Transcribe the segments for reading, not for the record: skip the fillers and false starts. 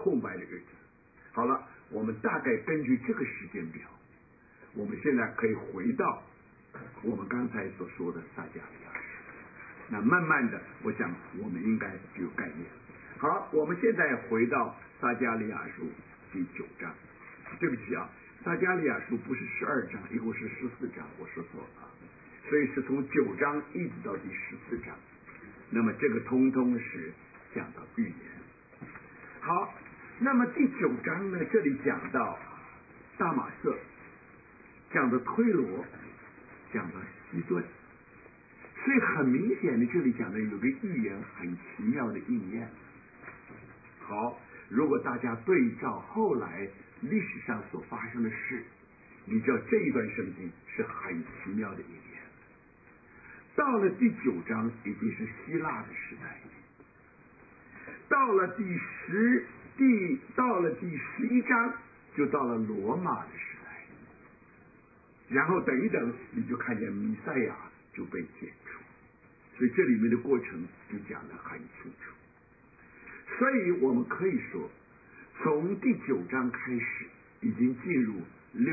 空白的日子。好了，我们大概根据这个时间表，我们现在可以回到我们刚才所说的撒迦利亚书。那慢慢的，我想我们应该就有概念。好，我们现在回到撒迦利亚书第9章。对不起啊，撒迦利亚书不是12章，一共是14章，我说错了，所以是从9章一直到第14章。那么这个通通是讲到预言。好，那么第9章呢，这里讲到大马色，讲到推罗，讲到西顿，所以很明显的这里讲的有个预言很奇妙的应验。好，如果大家对照后来历史上所发生的事，你知道这一段圣经是很奇妙的应验。到了第9章已经是希腊的时代，到了第11章就到了罗马的时代，然后等一等你就看见弥赛亚就被剪除，所以这里面的过程就讲得很清楚。所以我们可以说，从第9章开始已经进入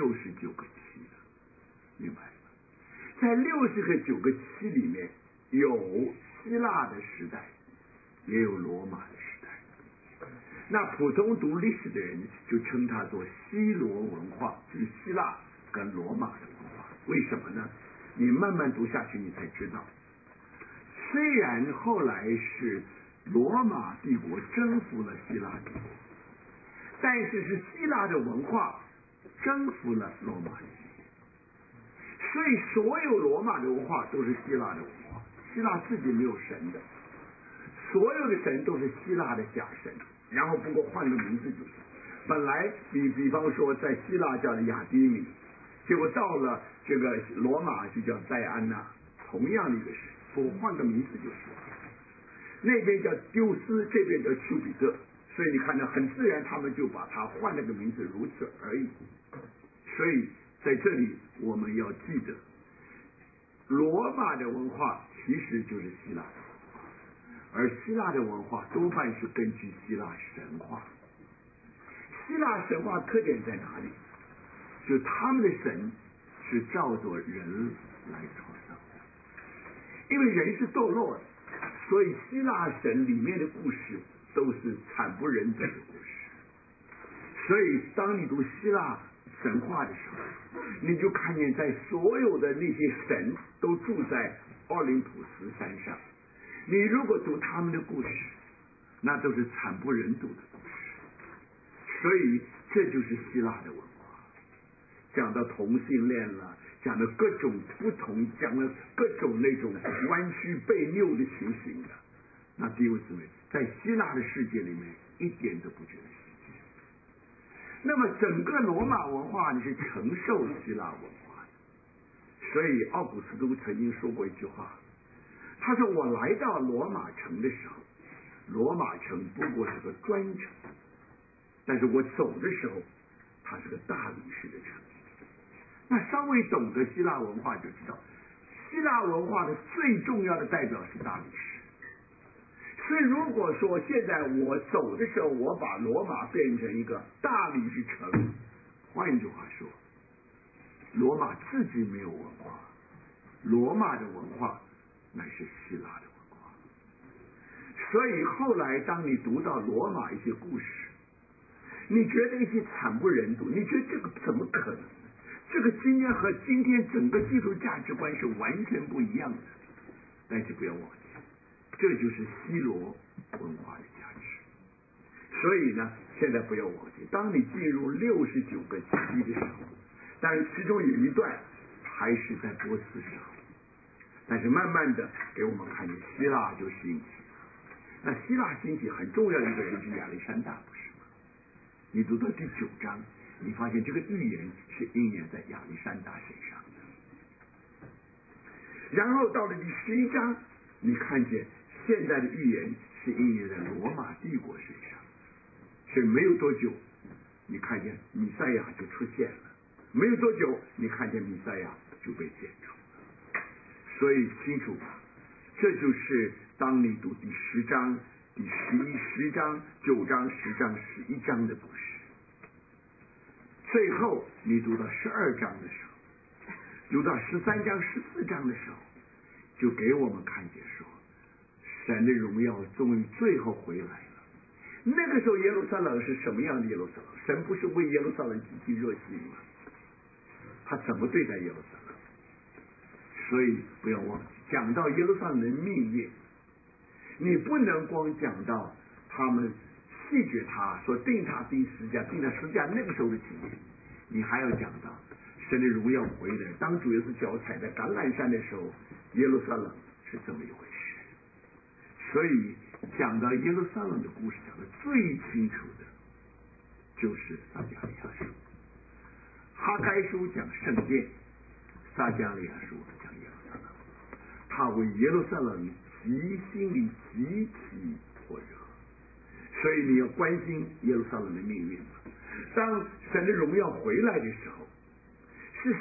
69个期了，明白吗？在69个期里面，有希腊的时代，也有罗马的时代。那普通读历史的人就称它做希罗文化，就是希腊跟罗马的文化。为什么呢？你慢慢读下去你才知道，虽然后来是罗马帝国征服了希腊帝国，但是是希腊的文化征服了罗马帝国，所以所有罗马的文化都是希腊的文化。希腊自己没有神的，所有的神都是希腊的假神，然后不过换个名字就行。本来比方说在希腊叫亚迪米，结果到了这个罗马就叫戴安娜，同样的一个神，不过换个名字就是了。那边叫丢斯，这边叫丘比特，所以你看到很自然他们就把它换了个名字，如此而已。所以在这里我们要记得，罗马的文化其实就是希腊的文化，而希腊的文化多半是根据希腊神话。希腊神话特点在哪里？就他们的神是照着人来创造的，因为人是堕落的，所以希腊神里面的故事都是惨不忍睹的故事。所以当你读希腊神话的时候，你就看见在所有的那些神都住在奥林匹斯山上，你如果读他们的故事，那都是惨不忍睹的故事。所以这就是希腊的文化，讲到同性恋了，讲到各种不同，讲了各种那种弯曲背拗的情形的。那弟兄姊妹，在希腊的世界里面一点都不觉得稀奇。那么整个罗马文化呢是承受希腊文化的，所以奥古斯都曾经说过一句话，他说我来到罗马城的时候，罗马城不过是个砖城，但是我走的时候它是个大理石的城。那稍微懂得希腊文化就知道，希腊文化的最重要的代表是大理石。所以如果说现在我走的时候我把罗马变成一个大理石城，换句话说，罗马自己没有文化，罗马的文化乃是希腊的文化。所以后来当你读到罗马一些故事，你觉得一些惨不忍睹，你觉得这个怎么可能？这个今天和今天整个基督价值观是完全不一样的。但是不要忘记，这就是希罗文化的价值。所以呢，现在不要忘记，当你进入69个期的时候，但是其中有一段还是在波斯时候，但是慢慢的给我们看见希腊就兴起。那希腊兴起很重要的一个人是亚历山大，不是吗？你读到第9章，你发现这个预言是应验在亚历山大身上的。然后到了第11章，你看见现在的预言是应验在罗马帝国身上，所以没有多久，你看见弥赛亚就出现了，没有多久，你看见弥赛亚就被剪除了。所以清楚吧，这就是当你读第10章、第第10章、9章、10章、11章的故事。最后你读到12章的时候，读到13章、14章的时候，就给我们看见说，神的荣耀终于最后回来了。那个时候耶路撒冷是什么样的耶路撒冷？神不是为耶路撒冷极其热心吗？他怎么对待耶路撒冷？所以不要忘记，讲到耶路撒冷的命运，你不能光讲到他们弃绝他，说定他钉十字架，定他十字架那个时候的情景，你还要讲到神的荣耀回来。当主耶稣脚踩在橄榄山的时候，耶路撒冷是这么一回事。所以讲到耶路撒冷的故事，讲的最清楚的就是撒迦利亚书。哈该书讲圣殿，撒迦利亚书讲耶路撒冷。他为耶路撒冷心里极其火热，所以你要关心耶路撒冷的命运嘛。当神的荣耀回来的时候，是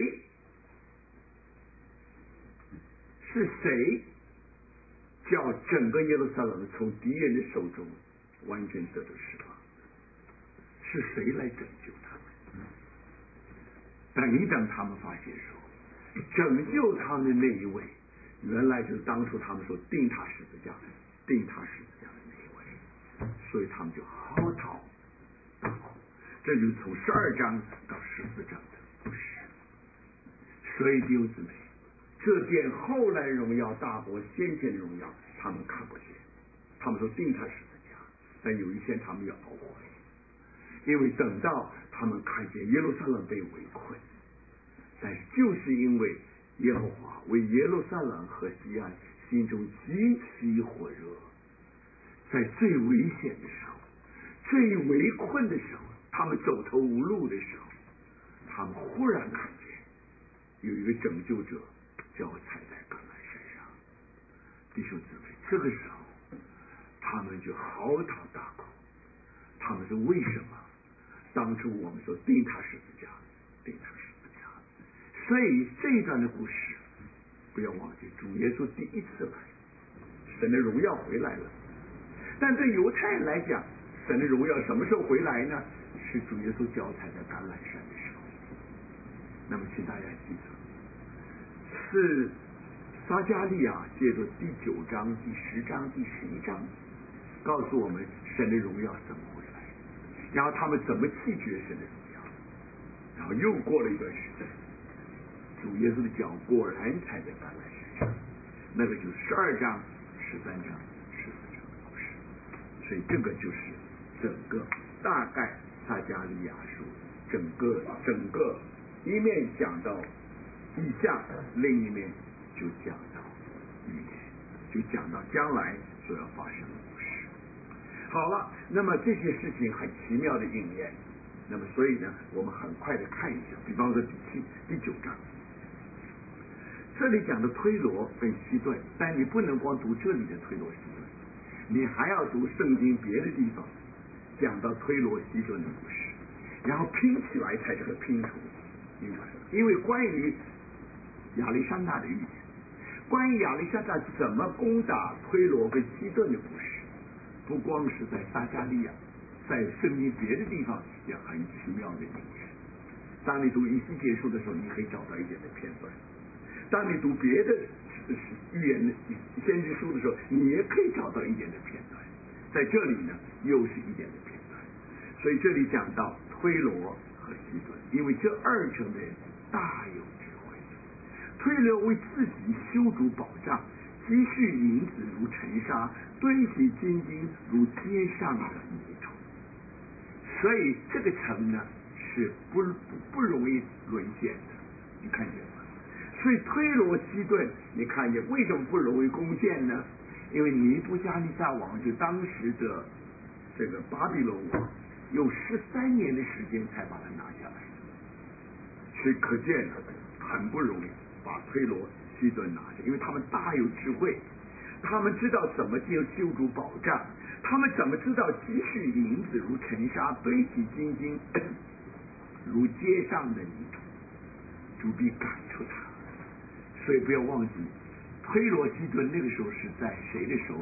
谁叫整个耶路撒冷从敌人的手中完全得到释放？是谁来拯救他们？等一等，他们发现说，拯救他们的那一位，原来就是当初他们说钉他十字架的那一位，所以他们就嚎啕大哭。这就是从12章到14章的故事。所以弟兄姊妹，这点后来荣耀大国先前的荣耀他们看不见，他们说钉他十字架，但有一天他们要懊悔，因为等到他们看见耶路撒冷被围困，但是就是因为耶和华为耶路撒冷和西安心中极其火热，在最危险的时候，最围困的时候，他们走投无路的时候，他们忽然看见有一个拯救者脚踩在橄榄山上。弟兄姊妹，这个时候他们就嚎啕大哭。他们说为什么当初我们说钉他十字架，钉他十字架？所以这一段的故事不要忘记，主耶稣第一次来，神的荣耀回来了。但对犹太人来讲，神的荣耀什么时候回来呢？是主耶稣脚踩在橄榄山的时候。那么请大家记住，是撒迦利亚借着第9章、第10章、第11章告诉我们神的荣耀怎么回来，然后他们怎么弃绝神的荣耀，然后又过了一段时间，主耶稣的脚果然踩在橄榄山上，那个就是12章、13章、14章的故事。所以这个就是整个大概撒迦利亚书整个一面讲到意象，另一面就讲到预言，就讲到将来所要发生的故事。好了，那么这些事情很奇妙的应验，那么所以呢，我们很快的看一下，比方说第9章，这里讲的推罗跟西顿，但你不能光读这里的推罗西顿，你还要读圣经别的地方讲到推罗西顿的故事，然后拼起来才是个拼图。因为关于亚历山大的预言，关于亚历山大怎么攻打推罗跟西顿的故事，不光是在撒迦利亚，在圣经别的地方也很奇妙的应验。当你读以西结书的时候，你可以找到一点的片段；当你读别的预言的先知书的时候，你也可以找到一点的片段。在这里呢，又是一点的片段。所以这里讲到推罗和西顿，因为这2城的人大有智慧。推罗为自己修筑保障，积蓄银子如尘沙，堆起金金如街上的泥土。所以这个城呢是不容易沦陷的，你看见吗？所以推罗西顿，你看见为什么不容易攻陷呢？因为尼布加尼撒王就当时的这个巴比伦王用13年的时间才把它拿下来，所以可见很不容易把推罗西顿拿下，因为他们大有智慧，他们知道怎么修筑保障，他们怎么知道积蓄银子如尘沙，堆起金金如街上的泥土，主必赶出他。所以不要忘记，推罗西顿那个时候是在谁的手里？在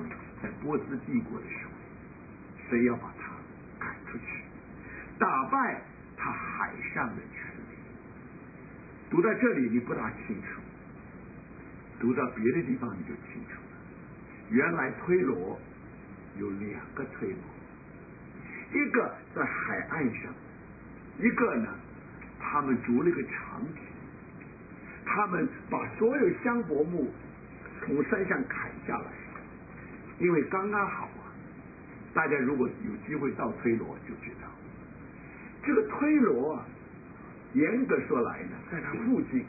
在波斯帝国的时候，谁要把他赶出去，打败他海上的权力。读到这里你不大清楚，读到别的地方你就清楚了。原来推罗有两个推罗，一个在海岸上，一个呢他们筑了个长堤，他们把所有香柏木从山上砍下来，因为刚刚好啊。大家如果有机会到推罗就知道，这个推罗啊，严格说来呢，在它附近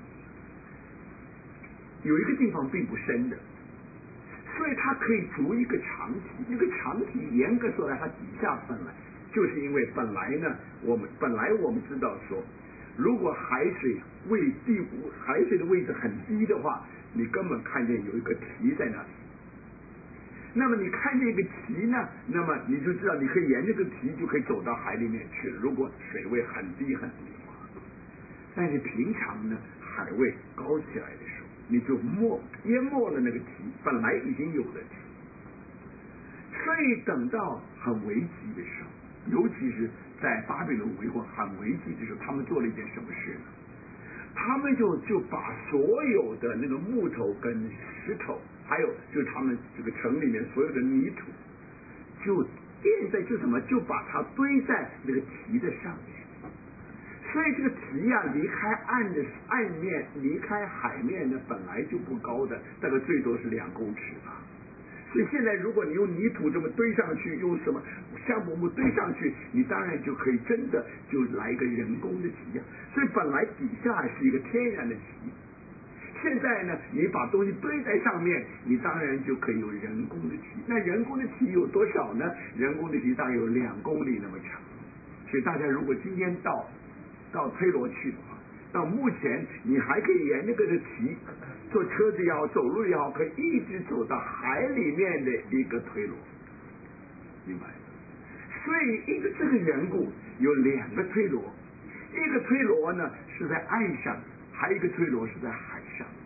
有一个地方并不深的，所以它可以筑一个长堤。那个长堤严格说来，它底下本来就是因为本来呢，我们知道说，如果海水的位置很低的话，你根本看见有一个堤在那里。那么你看见一个堤呢，那么你就知道你可以沿着这个堤就可以走到海里面去了。如果水位很低很低的话，但是平常呢，海位高起来的时候，你就淹没了那个堤，本来已经有的堤。所以等到很危急的时候，尤其是在巴比伦为国很危急的时候，他们做了一件什么事呢？他们就把所有的那个木头跟石头，还有就是他们这个城里面所有的泥土，就就把它堆在那个堤的上面。所以这个堤啊，离开岸面，离开海面呢，本来就不高的，大概最多是2公尺吧。所以现在如果你用泥土这么堆上去，用什么香柏木堆上去，你当然就可以真的就来一个人工的堤啊。所以本来底下是一个天然的堤，现在呢你把东西堆在上面，你当然就可以有人工的堤。那人工的堤有多少呢？人工的堤大概有2公里那么长。所以大家如果今天到推罗去的话，到目前你还可以沿那个的堤坐车子也好，走路也好，可以一直走到海里面的一个推罗，明白？所以因为这个缘故，有2个推罗，一个推罗呢是在岸上，还有一个推罗是在海上的。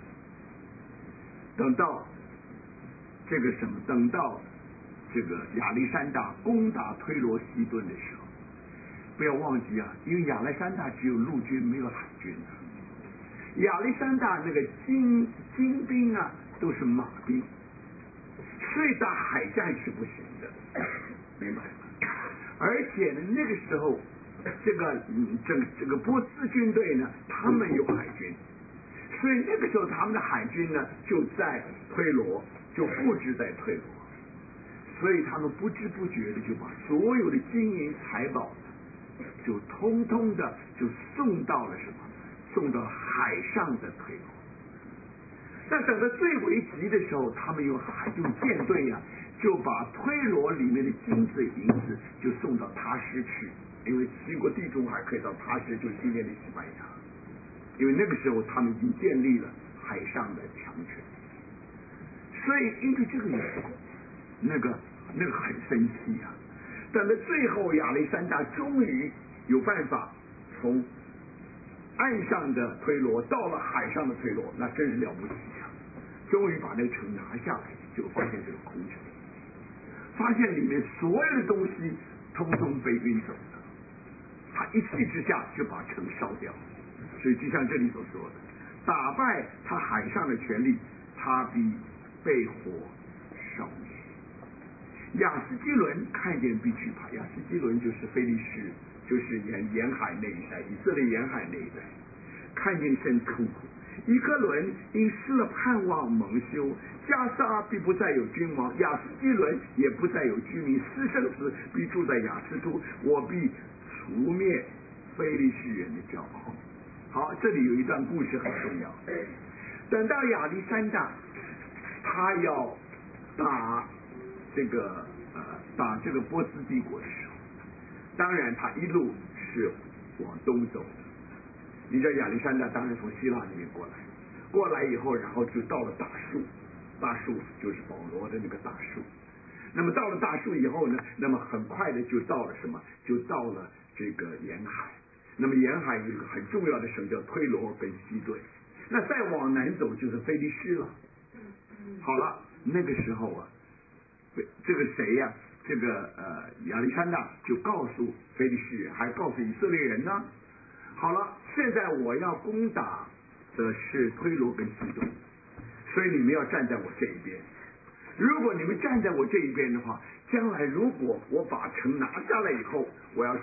等到这个亚历山大攻打推罗西顿的时候，不要忘记啊，因为亚历山大只有陆军没有海军的。亚历山大那个精兵啊都是马兵，所以打海战是不行的，明白吗？而且呢，那个时候这个波斯军队呢，他们有海军，所以那个时候他们的海军呢就在推罗，就布置在推罗，所以他们不知不觉的就把所有的金银财宝就通通的就送到了什么？送到海上的推罗。但等到最危急的时候，他们用舰队啊，就把推罗里面的金子银子就送到他施去，因为经过地中海可以到他施，就是今天的西班牙。因为那个时候他们已经建立了海上的强权，所以因为这个缘故，那个很生气啊。等到最后亚历山大终于有办法从岸上的推罗到了海上的推罗，那真是了不起啊！终于把那个城拿下来，就发现这个空城，发现里面所有的东西通通被运走了。他一气之下就把城烧掉。所以就像这里所说的，打败他海上的权力，他必被火烧灭。亚斯基伦看见必惧怕。亚斯基伦就是非利士，就是沿海那一带，以色列沿海那一带，看见甚痛苦。以哥伦因失了盼望蒙羞，加沙必不再有君王，亚斯基伦也不再有居民，私生子必住在亚斯都，我必除灭非利士人的骄傲。好，这里有一段故事很重要。等到亚历山大他要打这个波斯帝国的时候，当然他一路是往东走的。你知道亚历山大当然从希腊那边过来以后，然后就到了大树就是保罗的那个大树。那么到了大树以后呢，那么很快的就到了什么？就到了这个沿海。那么沿海有一个很重要的省叫推罗跟西顿，那再往南走就是菲利士了。好了，那个时候啊， 这个谁呀？这个亚历山大就告诉非利士人，还告诉以色列人呢。好了，现在我要攻打的是推罗跟西顿，所以你们要站在我这一边。如果你们站在我这一边的话，将来如果我把城拿下来以后，我要